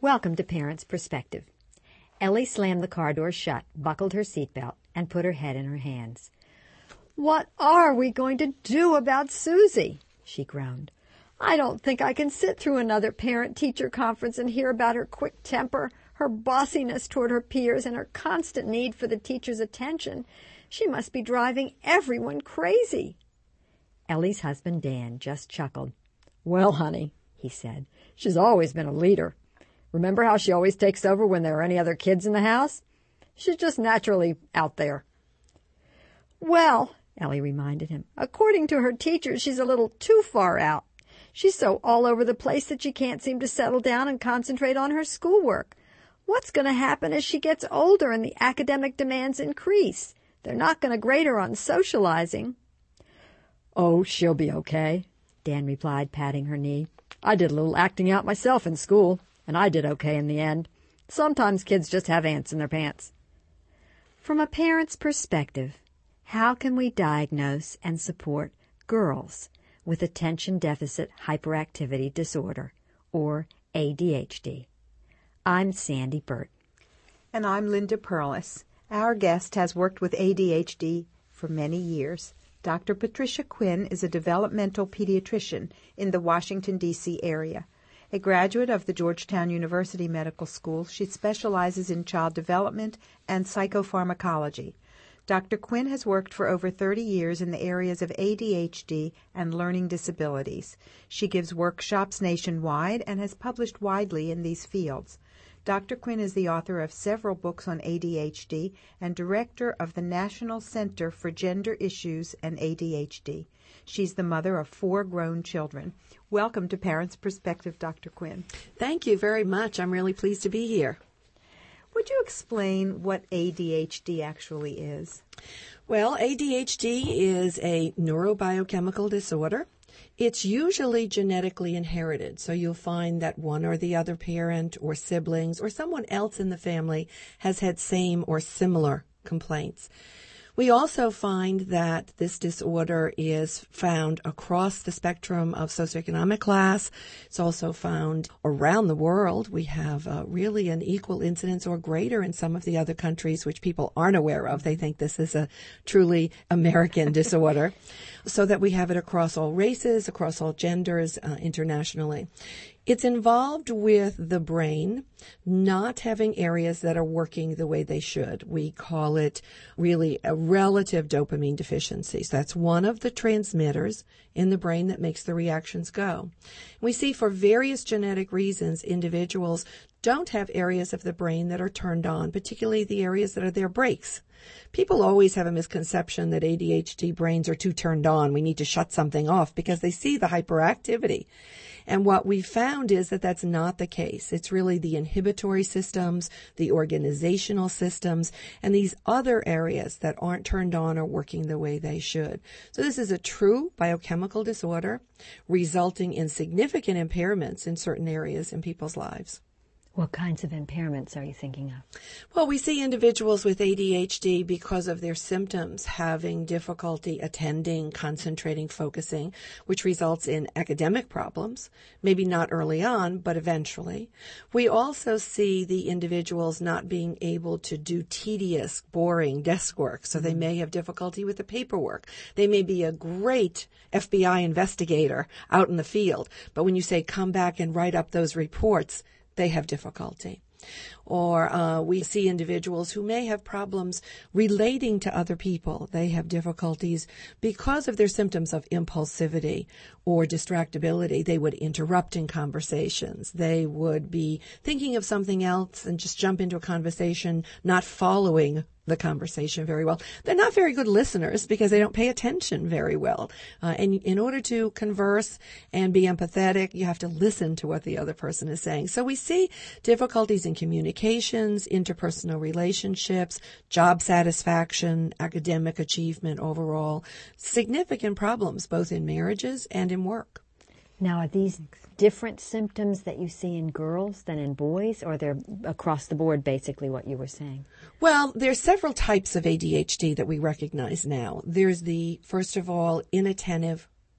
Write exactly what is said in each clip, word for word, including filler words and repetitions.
Welcome to Parents' Perspective. Ellie slammed the car door shut, buckled her seatbelt, and put her head in her hands. "What are we going to do about Susie?" she groaned. "I don't think I can sit through another parent-teacher conference and hear about her quick temper, her bossiness toward her peers, and her constant need for the teacher's attention. She must be driving everyone crazy." Ellie's husband, Dan, just chuckled. "Well, honey," he said, "she's always been a leader. Remember how she always takes over when there are any other kids in the house? She's just naturally out there." "Well," Ellie reminded him, "according to her teachers, she's a little too far out. She's so all over the place that she can't seem to settle down and concentrate on her schoolwork. What's going to happen as she gets older and the academic demands increase? They're not going to grade her on socializing." "Oh, she'll be okay," Dan replied, patting her knee. "I did a little acting out myself in school, and I did okay in the end. Sometimes kids just have ants in their pants." From a parent's perspective, how can we diagnose and support girls with attention deficit hyperactivity disorder, or A D H D? I'm Sandy Burt. And I'm Linda Perlis. Our guest has worked with A D H D for many years. Doctor Patricia Quinn is a developmental pediatrician in the Washington, D C area. A graduate of the Georgetown University Medical School, she specializes in child development and psychopharmacology. Doctor Quinn has worked for over thirty years in the areas of A D H D and learning disabilities. She gives workshops nationwide and has published widely in these fields. Doctor Quinn is the author of several books on A D H D and director of the National Center for Gender Issues and A D H D. She's the mother of four grown children. Welcome to Parents' Perspective, Doctor Quinn. Thank you very much. I'm really pleased to be here. Would you explain what A D H D actually is? Well, A D H D is a neurobiochemical disorder. It's usually genetically inherited, so you'll find that one or the other parent or siblings or someone else in the family has had same or similar complaints. We also find that this disorder is found across the spectrum of socioeconomic class. It's also found around the world. We have uh, really an equal incidence or greater in some of the other countries, which people aren't aware of. They think this is a truly American disorder. So that we have it across all races, across all genders, uh, internationally. It's involved with the brain not having areas that are working the way they should. We call it really a relative dopamine deficiency. So that's one of the transmitters in the brain that makes the reactions go. We see for various genetic reasons, individuals don't have areas of the brain that are turned on, particularly the areas that are their brakes. People always have a misconception that A D H D brains are too turned on. We need to shut something off because they see the hyperactivity. And what we found is that that's not the case. It's really the inhibitory systems, the organizational systems, and these other areas that aren't turned on or working the way they should. So this is a true biochemical disorder resulting in significant impairments in certain areas in people's lives. What kinds of impairments are you thinking of? Well, we see individuals with A D H D because of their symptoms having difficulty attending, concentrating, focusing, which results in academic problems, maybe not early on, but eventually. We also see the individuals not being able to do tedious, boring desk work, so they may have difficulty with the paperwork. They may be a great F B I investigator out in the field, but when you say come back and write up those reports, they have difficulty. Or uh, we see individuals who may have problems relating to other people. They have difficulties because of their symptoms of impulsivity or distractibility. They would interrupt in conversations. They would be thinking of something else and just jump into a conversation, not following the conversation very well. They're not very good listeners because they don't pay attention very well. Uh, and in order to converse and be empathetic, you have to listen to what the other person is saying. So we see difficulties in communications, interpersonal relationships, job satisfaction, academic achievement overall, significant problems both in marriages and in work. Now, are these different symptoms that you see in girls than in boys, or they're across the board basically what you were saying? Well, there's several types of A D H D that we recognize now. There's the, first of all, inattentive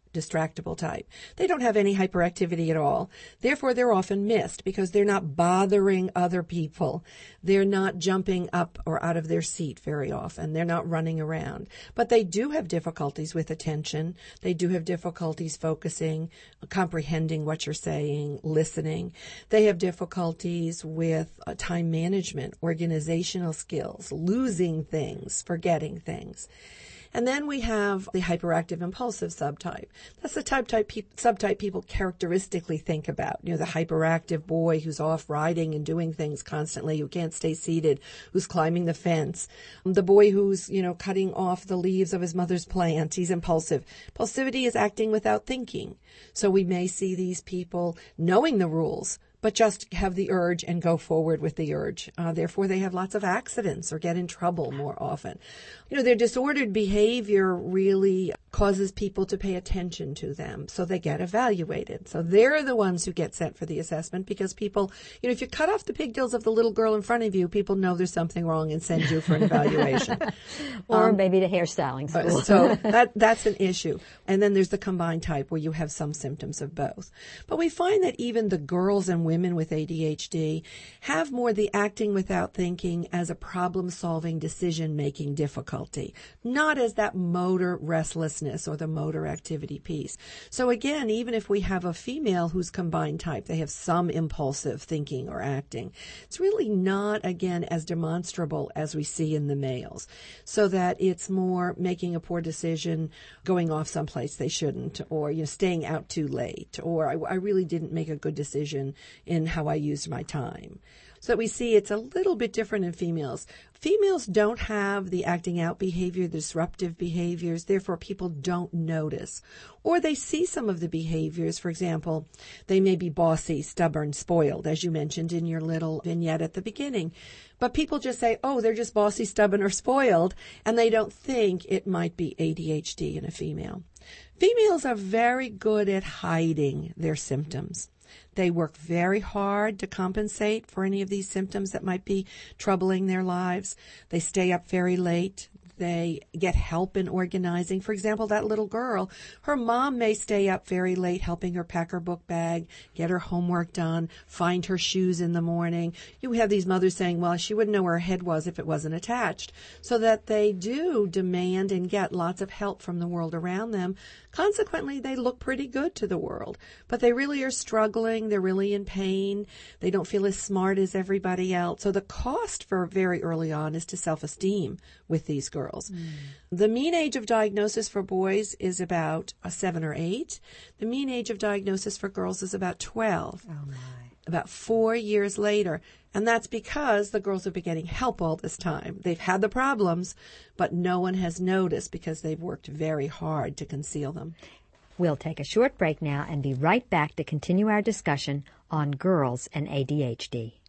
distractible type. They don't have any hyperactivity at all. Therefore, they're often missed because they're not bothering other people. They're not jumping up or out of their seat very often. They're not running around. But they do have difficulties with attention. They do have difficulties focusing, comprehending what you're saying, listening. They have difficulties with uh, time management, organizational skills, losing things, forgetting things. And then we have the hyperactive impulsive subtype. That's the type, type pe- subtype people characteristically think about. You know, the hyperactive boy who's off riding and doing things constantly, who can't stay seated, who's climbing the fence. The boy who's, you know, cutting off the leaves of his mother's plant. He's impulsive. Impulsivity is acting without thinking. So we may see these people knowing the rules, but just have the urge and go forward with the urge. Uh, therefore, they have lots of accidents or get in trouble more often. You know, their disordered behavior really causes people to pay attention to them, so they get evaluated. So they're the ones who get sent for the assessment because people, you know, if you cut off the pigtails of the little girl in front of you, people know there's something wrong and send you for an evaluation. Or um, maybe the hairstyling school. So that that's an issue. And then there's the combined type where you have some symptoms of both. But we find that even the girls and women with A D H D have more the acting without thinking as a problem-solving, decision-making difficulty, not as that motor restlessness or the motor activity piece. So again, even if we have a female who's combined type, they have some impulsive thinking or acting, it's really not, again, as demonstrable as we see in the males. So that it's more making a poor decision, going off someplace they shouldn't, or, you know, staying out too late, or I, I really didn't make a good decision in how I used my time. So that we see it's a little bit different in females. Females don't have the acting out behavior, the disruptive behaviors, therefore people don't notice. Or they see some of the behaviors. For example, they may be bossy, stubborn, spoiled, as you mentioned in your little vignette at the beginning. But people just say, oh, they're just bossy, stubborn, or spoiled, and they don't think it might be A D H D in a female. Females are very good at hiding their symptoms. They work very hard to compensate for any of these symptoms that might be troubling their lives. They stay up very late. They get help in organizing. For example, that little girl, her mom may stay up very late helping her pack her book bag, get her homework done, find her shoes in the morning. You have these mothers saying, well, she wouldn't know where her head was if it wasn't attached. So that they do demand and get lots of help from the world around them. Consequently, they look pretty good to the world, but they really are struggling. They're really in pain. They don't feel as smart as everybody else. So the cost for very early on is to self-esteem with these girls. Mm. The mean age of diagnosis for boys is about a seven or eight. The mean age of diagnosis for girls is about twelve. Oh, my. About four years later. And that's because the girls have been getting help all this time. They've had the problems, but no one has noticed because they've worked very hard to conceal them. We'll take a short break now and be right back to continue our discussion on girls and A D H D.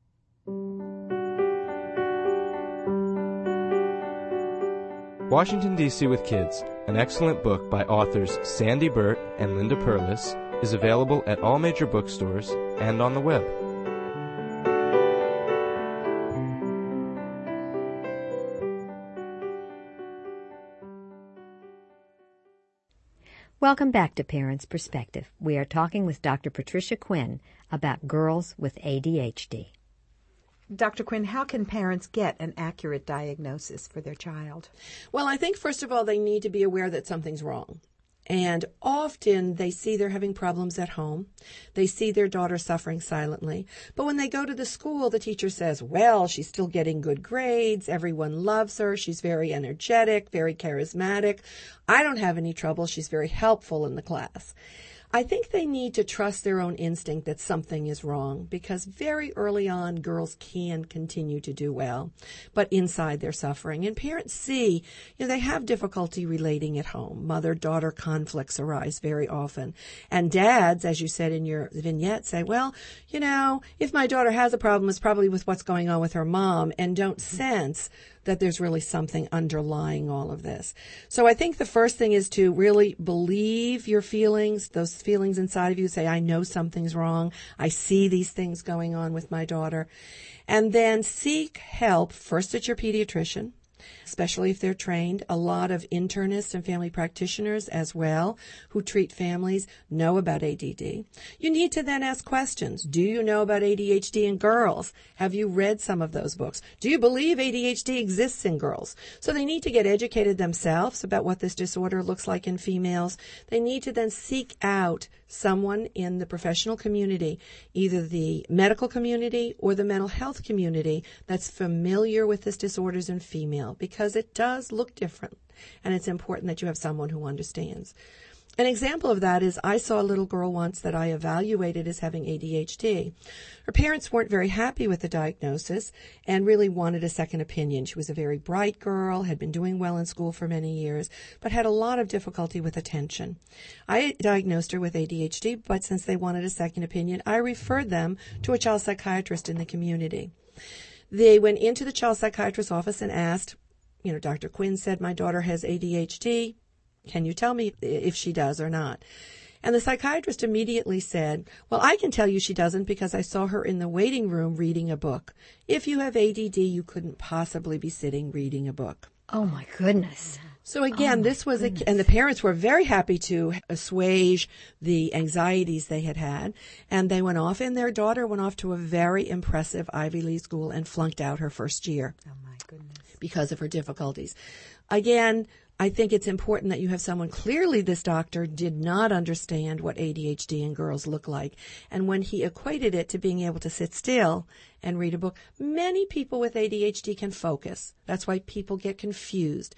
Washington, D C with Kids, an excellent book by authors Sandy Burt and Linda Perlis, is available at all major bookstores and on the web. Welcome back to Parents' Perspective. We are talking with Doctor Patricia Quinn about girls with A D H D. Doctor Quinn, how can parents get an accurate diagnosis for their child? Well, I think, first of all, they need to be aware that something's wrong. And often they see they're having problems at home. They see their daughter suffering silently. But when they go to the school, the teacher says, well, she's still getting good grades. Everyone loves her. She's very energetic, very charismatic. I don't have any trouble. She's very helpful in the class. I think they need to trust their own instinct that something is wrong, because very early on, girls can continue to do well, but inside they're suffering. And parents see, you know, they have difficulty relating at home. Mother-daughter conflicts arise very often. And dads, as you said in your vignette, say, well, you know, if my daughter has a problem, it's probably with what's going on with her mom, and don't sense that there's really something underlying all of this. So I think the first thing is to really believe your feelings, those feelings inside of you. Say, I know something's wrong. I see these things going on with my daughter. And then seek help first at your pediatrician. especially if they're trained. A lot of internists and family practitioners as well who treat families know about A D D. You need to then ask questions. Do you know about A D H D in girls? Have you read some of those books? Do you believe A D H D exists in girls? So they need to get educated themselves about what this disorder looks like in females. They need to then seek out someone in the professional community, either the medical community or the mental health community, that's familiar with this disorders in female, because it does look different, and it's important that you have someone who understands. An example of that is I saw a little girl once that I evaluated as having A D H D. Her parents weren't very happy with the diagnosis and really wanted a second opinion. She was a very bright girl, had been doing well in school for many years, but had a lot of difficulty with attention. I diagnosed her with A D H D, but since they wanted a second opinion, I referred them to a child psychiatrist in the community. They went into the child psychiatrist's office and asked, you know, Doctor Quinn said my daughter has A D H D. Can you tell me if she does or not? And the psychiatrist immediately said, well, I can tell you she doesn't because I saw her in the waiting room reading a book. If you have A D D, you couldn't possibly be sitting reading a book. Oh, my goodness. So again, oh this was, a, and the parents were very happy to assuage the anxieties they had had. And they went off, and their daughter went off to a very impressive Ivy League school and flunked out her first year. Oh, my goodness. Because of her difficulties. Again, I think it's important that you have someone. Clearly, this doctor did not understand what A D H D in girls look like. And when he equated it to being able to sit still and read a book, many people with A D H D can focus. That's why people get confused.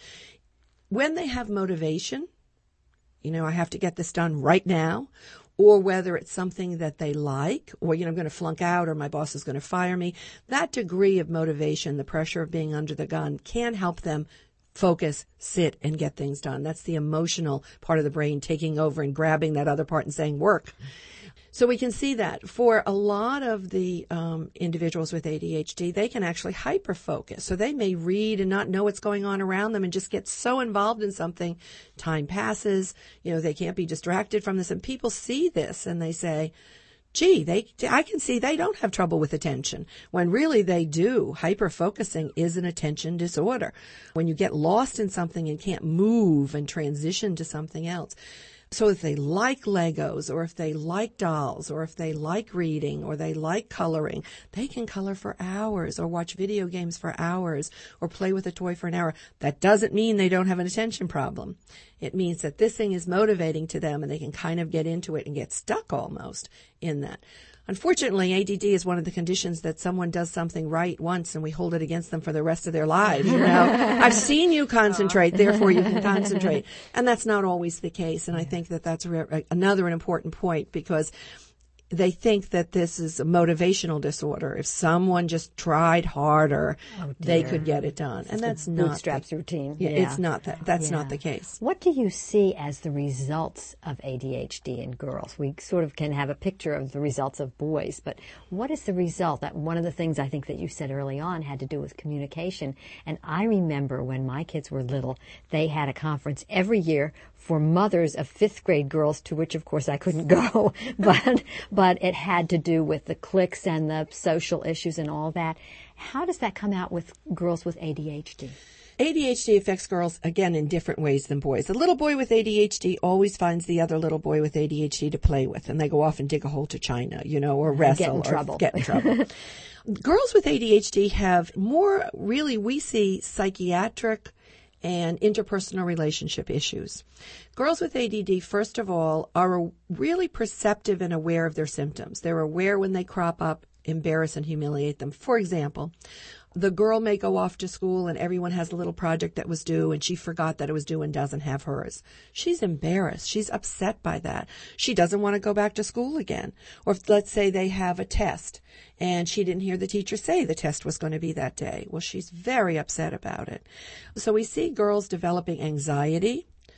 When they have motivation, you know, I have to get this done right now, or whether it's something that they like, or, you know, I'm going to flunk out, or my boss is going to fire me, that degree of motivation, the pressure of being under the gun, can help them focus, sit, and get things done. That's the emotional part of the brain taking over and grabbing that other part and saying, work. So we can see that for a lot of the um, individuals with A D H D, they can actually hyper-focus. So they may read and not know what's going on around them and just get so involved in something. Time passes. You know, they can't be distracted from this. And people see this and they say, gee, they, I can see they don't have trouble with attention, when really they do. Hyper-focusing is an attention disorder. When you get lost in something and can't move and transition to something else. So if they like Legos, or if they like dolls, or if they like reading, or they like coloring, they can color for hours, or watch video games for hours, or play with a toy for an hour. That doesn't mean they don't have an attention problem. It means that this thing is motivating to them, and they can kind of get into it and get stuck almost in that. Unfortunately, A D D is one of the conditions that someone does something right once and we hold it against them for the rest of their lives. You know, I've seen you concentrate, therefore you can concentrate. And that's not always the case. And I think that that's re- another an important point, because they think that this is a motivational disorder. If someone just tried harder, oh, they could get it done. It's and that's the not bootstraps the, routine. Yeah, Yeah, it's not that. That's yeah. not the case. What do you see as the results of A D H D in girls? We sort of can have a picture of the results of boys, but what is the result? That one of the things I think that you said early on had to do with communication. And I remember when my kids were little, they had a conference every year for mothers of fifth grade girls, to which, of course, I couldn't go, but but it had to do with the cliques and the social issues and all that. How does that come out with girls with A D H D? A D H D affects girls, again, in different ways than boys. A little boy with A D H D always finds the other little boy with A D H D to play with, and they go off and dig a hole to China, you know, or wrestle. Get in or trouble. Get in trouble. Girls with A D H D have more, really, we see psychiatric and interpersonal relationship issues. Girls with A D D, first of all, are really perceptive and aware of their symptoms. They're aware when they crop up, embarrass and humiliate them. For example, the girl may go off to school and everyone has a little project that was due and she forgot that it was due and doesn't have hers. She's embarrassed. She's upset by that. She doesn't want to go back to school again. Or if, let's say they have a test and she didn't hear the teacher say the test was going to be that day. Well, she's very upset about it. So we see girls developing anxiety,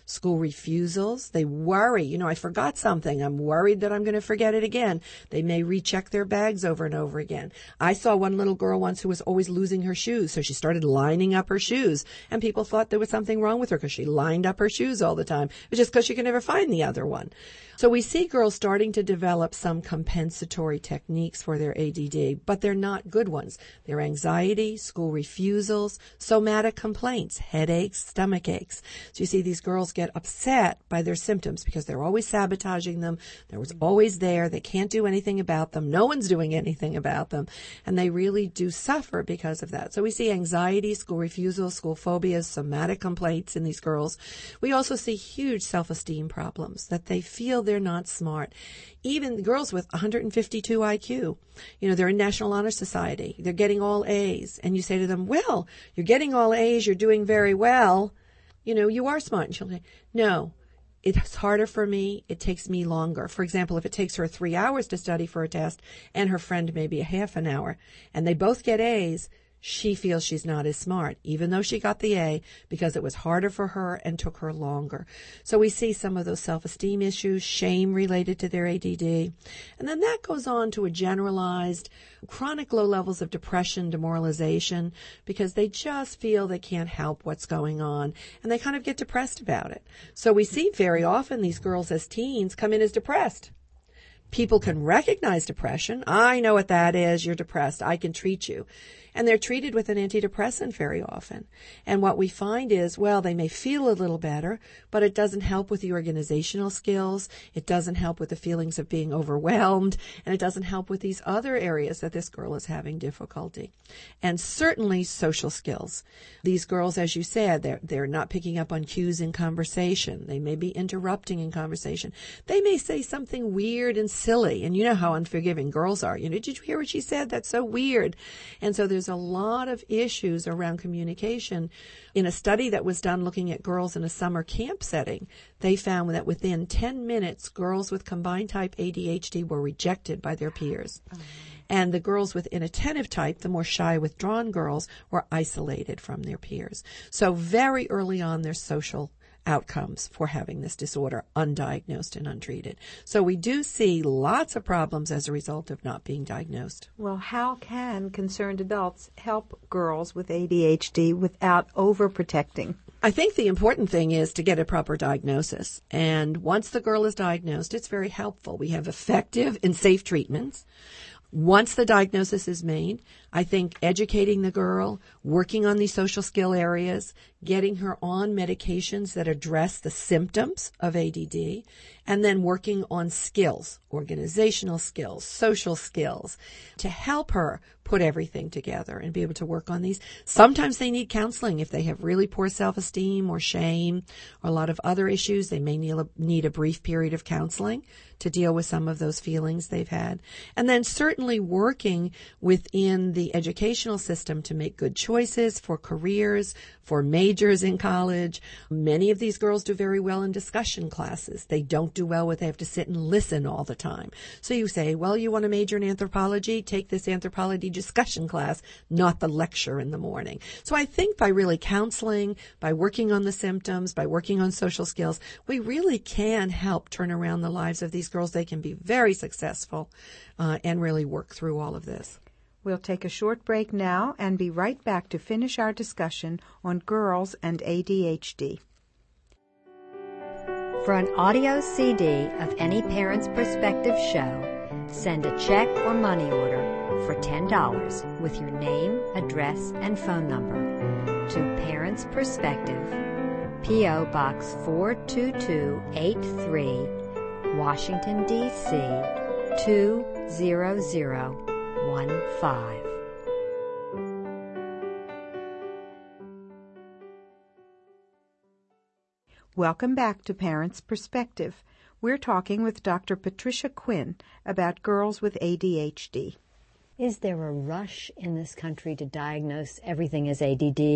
School refusals. They worry. You know, I forgot something. I'm worried that I'm going to forget it again. They may recheck their bags over and over again. I saw one little girl once who was always losing her shoes, so she started lining up her shoes, and people thought there was something wrong with her because she lined up her shoes all the time. It was just because she could never find the other one. So we see girls starting to develop some compensatory techniques for their A D D, but they're not good ones. They're anxiety, school refusals, somatic complaints, headaches, stomach aches. So you see these girls get upset by their symptoms because they're always sabotaging them. They're always there. They can't do anything about them. No one's doing anything about them. And they really do suffer because of that. So we see anxiety, school refusals, school phobias, somatic complaints in these girls. We also see huge self-esteem problems, that they feel they're not smart. Even girls with one hundred fifty-two I Q, you know, they're in National Honor Society. They're getting all A's. And you say to them, well, you're getting all A's. You're doing very well. You know, you are smart. And she'll say, no, it's harder for me. It takes me longer. For example, if it takes her three hours to study for a test and her friend maybe a half an hour, and they both get A's, she feels she's not as smart, even though she got the A, because it was harder for her and took her longer. So we see some of those self-esteem issues, shame related to their A D D. And then that goes on to a generalized chronic low levels of depression, demoralization, because they just feel they can't help what's going on, and they kind of get depressed about it. So we see very often these girls as teens come in as depressed. People can recognize depression. I know what that is. You're depressed. I can treat you. And they're treated with an antidepressant very often. And what we find is, well, they may feel a little better, but it doesn't help with the organizational skills. It doesn't help with the feelings of being overwhelmed. And it doesn't help with these other areas that this girl is having difficulty. And certainly social skills. These girls, as you said, they're, they're not picking up on cues in conversation. They may be interrupting in conversation. They may say something weird and silly. And you know how unforgiving girls are. You know, did you hear what she said? That's so weird. And so there's There's a lot of issues around communication. In a study that was done looking at girls in a summer camp setting, they found that within ten minutes, girls with combined type A D H D were rejected by their peers. Oh. And the girls with inattentive type, the more shy, withdrawn girls, were isolated from their peers. So very early on, there's social outcomes for having this disorder undiagnosed and untreated. So we do see lots of problems as a result of not being diagnosed. Well, how can concerned adults help girls with A D H D without overprotecting? I think the important thing is to get a proper diagnosis. And once the girl is diagnosed, it's very helpful. We have effective and safe treatments. Once the diagnosis is made, I think educating the girl, working on these social skill areas, getting her on medications that address the symptoms of A D D, and then working on skills, organizational skills, social skills, to help her put everything together and be able to work on these. Sometimes they need counseling if they have really poor self-esteem or shame or a lot of other issues. They may need a, need a brief period of counseling to deal with some of those feelings they've had. And then certainly working within the educational system to make good choices for careers, for majors in college. Many of these girls do very well in discussion classes. They don't do well with they have to sit and listen all the time. So you say, well, you want to major in anthropology? Take this anthropology discussion class, not the lecture in the morning. So I think by really counseling, by working on the symptoms, by working on social skills, we really can help turn around the lives of these girls. They can be very successful uh, and really work through all of this. We'll take a short break now and be right back to finish our discussion on girls and A D H D. For an audio C D of any Parents Perspective show, send a check or money order for ten dollars with your name, address, and phone number to Parents Perspective, P O. Box four two two eight three, Washington, D C two zero zero one five. Welcome back to Parents Perspective. We're talking with Doctor Patricia Quinn about girls with A D H D. Is there a rush in this country to diagnose everything as A D D?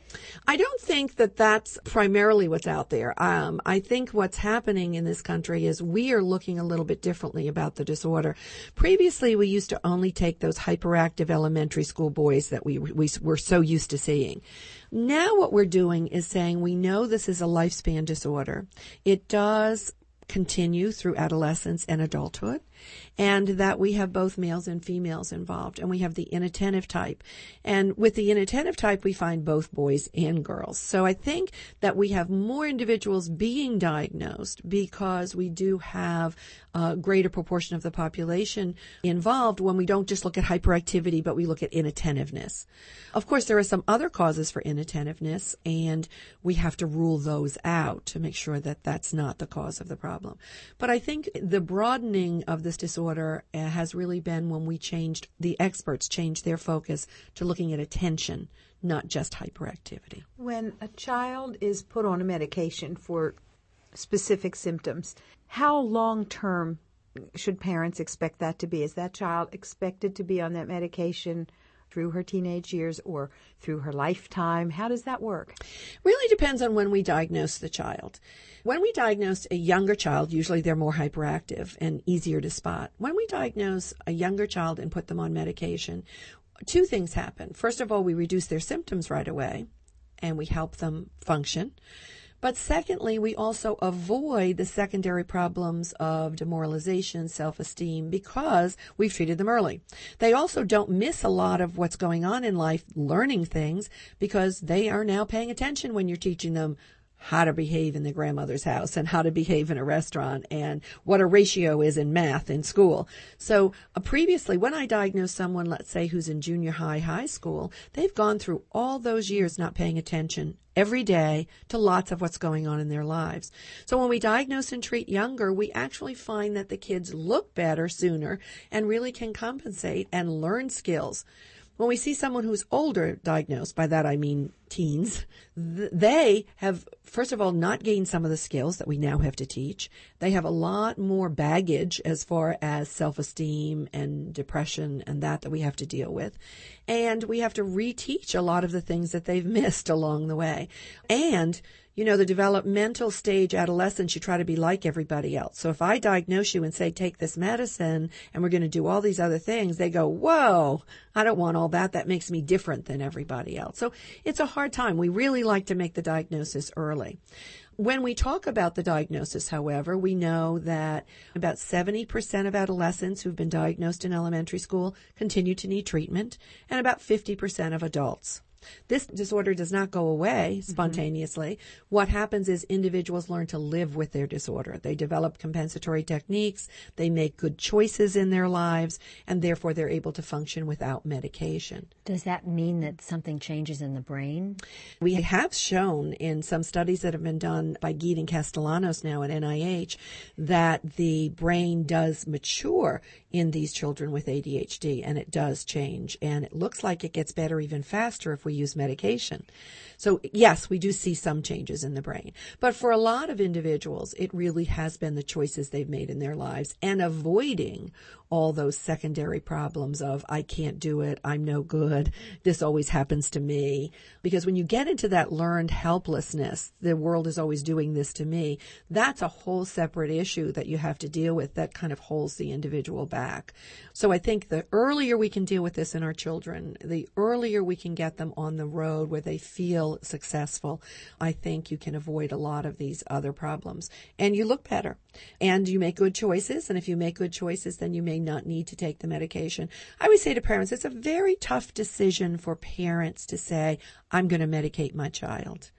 I don't think that that's primarily what's out there. Um, I think what's happening in this country is we are looking a little bit differently about the disorder. Previously, we used to only take those hyperactive elementary school boys that we, we were so used to seeing. Now what we're doing is saying we know this is a lifespan disorder. It does continue through adolescence and adulthood, and that we have both males and females involved, and we have the inattentive type. And with the inattentive type, we find both boys and girls. So I think that we have more individuals being diagnosed because we do have a greater proportion of the population involved when we don't just look at hyperactivity, but we look at inattentiveness. Of course, there are some other causes for inattentiveness, and we have to rule those out to make sure that that's not the cause of the problem. But I think the broadening of this disorder uh, has really been when we changed, the experts changed their focus to looking at attention, not just hyperactivity. When a child is put on a medication for specific symptoms, how long-term should parents expect that to be? Is that child expected to be on that medication through her teenage years or through her lifetime? How does that work? Really depends on when we diagnose the child. When we diagnose a younger child, usually they're more hyperactive and easier to spot. When we diagnose a younger child and put them on medication, two things happen. First of all, we reduce their symptoms right away, and we help them function. But secondly, we also avoid the secondary problems of demoralization, self-esteem, because we've treated them early. They also don't miss a lot of what's going on in life, learning things, because they are now paying attention when you're teaching them how to behave in their grandmother's house and how to behave in a restaurant and what a ratio is in math in school. So uh, previously, when I diagnosed someone, let's say, who's in junior high, high school, they've gone through all those years not paying attention every day to lots of what's going on in their lives. So when we diagnose and treat younger, we actually find that the kids look better sooner and really can compensate and learn skills. When we see someone who's older diagnosed, by that I mean teens, th- they have, first of all, not gained some of the skills that we now have to teach. They have a lot more baggage as far as self-esteem and depression and that that we have to deal with. And we have to reteach a lot of the things that they've missed along the way. And you know, the developmental stage adolescence, you try to be like everybody else. So if I diagnose you and say, take this medicine and we're going to do all these other things, they go, whoa, I don't want all that. That makes me different than everybody else. So it's a hard time. We really like to make the diagnosis early. When we talk about the diagnosis, however, we know that about seventy percent of adolescents who've been diagnosed in elementary school continue to need treatment, and about fifty percent of adults. This disorder does not go away spontaneously. Mm-hmm. What happens is individuals learn to live with their disorder. They develop compensatory techniques. They make good choices in their lives, and therefore they're able to function without medication. Does that mean that something changes in the brain? We have shown in some studies that have been done by Geet and Castellanos now at N I H that the brain does mature in these children with A D H D, and it does change. And it looks like it gets better even faster if we use medication. So yes, we do see some changes in the brain. But for a lot of individuals, it really has been the choices they've made in their lives and avoiding all those secondary problems of, I can't do it, I'm no good, this always happens to me. Because when you get into that learned helplessness, the world is always doing this to me, that's a whole separate issue that you have to deal with that kind of holds the individual back. So I think the earlier we can deal with this in our children, the earlier we can get them on the road where they feel successful, I think you can avoid a lot of these other problems. And you look better. And you make good choices. And if you make good choices, then you may not need to take the medication. I always say to parents, it's a very tough decision for parents to say, I'm going to medicate my child.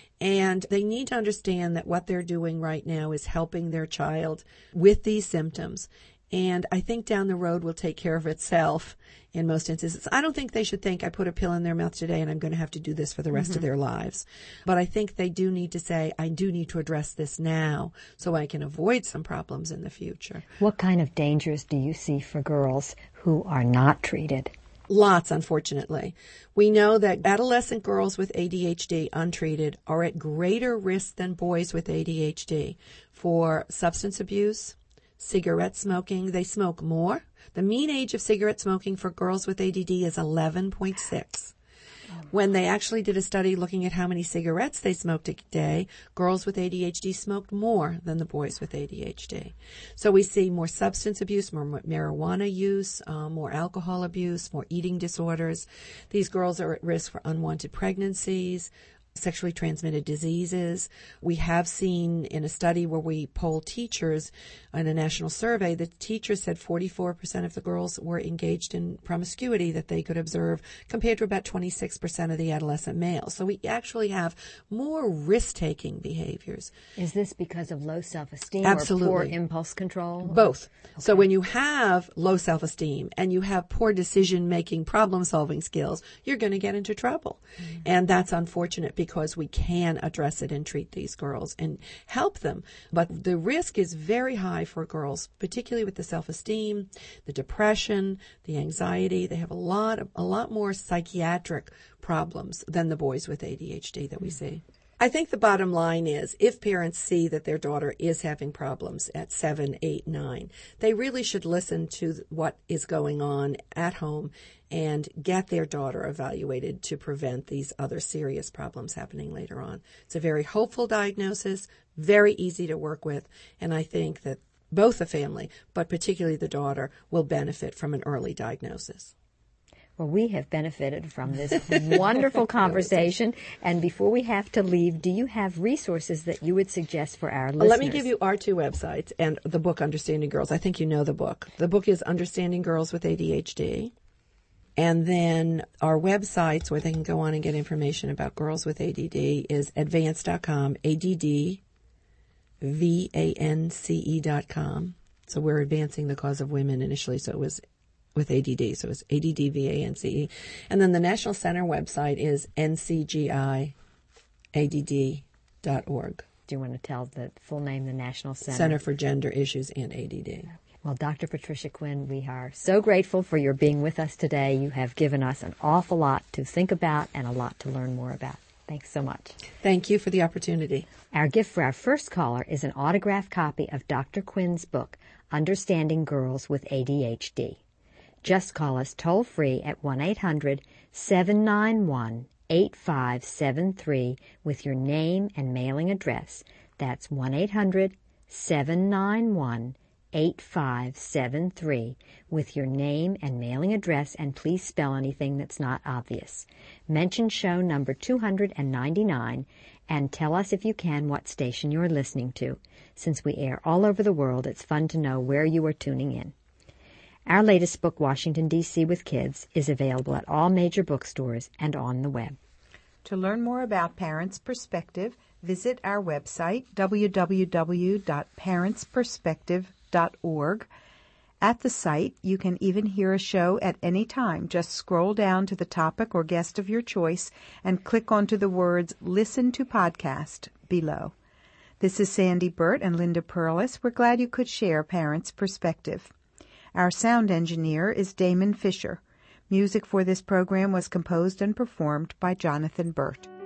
And they need to understand that what they're doing right now is helping their child with these symptoms. And I think down the road will take care of itself in most instances. I don't think they should think I put a pill in their mouth today and I'm going to have to do this for the rest mm-hmm. of their lives. But I think they do need to say, I do need to address this now so I can avoid some problems in the future. What kind of dangers do you see for girls who are not treated? Lots, unfortunately. We know that adolescent girls with A D H D untreated are at greater risk than boys with A D H D for substance abuse, cigarette smoking. They smoke more. The mean age of cigarette smoking for girls with A D D is eleven point six. When they actually did a study looking at how many cigarettes they smoked a day, girls with A D H D smoked more than the boys with A D H D. So we see more substance abuse, more marijuana use, uh, more alcohol abuse, more eating disorders. These girls are at risk for unwanted pregnancies, sexually transmitted diseases. We have seen in a study where we polled teachers in a national survey, the teachers said forty-four percent of the girls were engaged in promiscuity that they could observe, compared to about twenty-six percent of the adolescent males. So we actually have more risk-taking behaviors. Is this because of low self-esteem Absolutely. or poor impulse control? Both. Okay. So when you have low self-esteem and you have poor decision-making, problem-solving skills, you're going to get into trouble. Mm-hmm. And that's unfortunate because we can address it and treat these girls and help them. But the risk is very high for girls, particularly with the self-esteem, the depression, the anxiety. They have a lot of, a lot more psychiatric problems than the boys with A D H D that we see. I think the bottom line is if parents see that their daughter is having problems at seven, eight, nine, they really should listen to what is going on at home and get their daughter evaluated to prevent these other serious problems happening later on. It's a very hopeful diagnosis, very easy to work with, and I think that both the family, but particularly the daughter, will benefit from an early diagnosis. Well, we have benefited from this wonderful conversation. And before we have to leave, do you have resources that you would suggest for our listeners? Let me give you our two websites and the book Understanding Girls. I think you know the book. The book is Understanding Girls with A D H D. And then our websites where they can go on and get information about girls with A D D is advance dot com, A D D V A N C E dot com. So we're advancing the cause of women initially, so it was with A D D, so it's A D D V A N C E. And then the National Center website is N C G I A D D dot org. Do you want to tell the full name, the National Center? Center for Gender Issues and A D D. Well, Doctor Patricia Quinn, we are so grateful for your being with us today. You have given us an awful lot to think about and a lot to learn more about. Thanks so much. Thank you for the opportunity. Our gift for our first caller is an autographed copy of Doctor Quinn's book, Understanding Girls with A D H D. Just call us toll-free at one eight hundred seven nine one eight five seven three with your name and mailing address. That's one eight hundred seven nine one eight five seven three with your name and mailing address, and please spell anything that's not obvious. Mention show number two hundred ninety-nine and tell us if you can what station you're listening to. Since we air all over the world, it's fun to know where you are tuning in. Our latest book, Washington, D C with Kids, is available at all major bookstores and on the web. To learn more about Parents Perspective, visit our website, w w w dot parents perspective dot org. At the site, you can even hear a show at any time. Just scroll down to the topic or guest of your choice and click onto the words Listen to Podcast below. This is Sandy Burt and Linda Perlis. We're glad you could share Parents Perspective. Our sound engineer is Damon Fisher. Music for this program was composed and performed by Jonathan Burt.